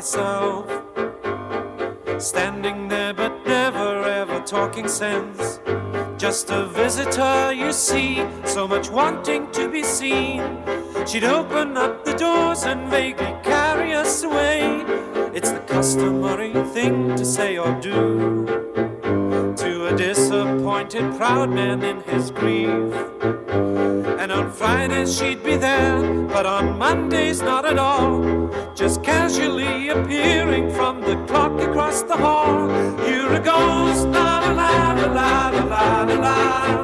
myself, standing there but never ever talking sense. Just a visitor, you see, so much wanting to be seen. She'd open up the doors and vaguely carry us away. It's the customary thing to say or do to a disappointed proud man in his grief. And on Fridays she'd be there, but on Mondays not at all, just casually appearing from the clock across the hall. You're a ghost, la la la la la la la la.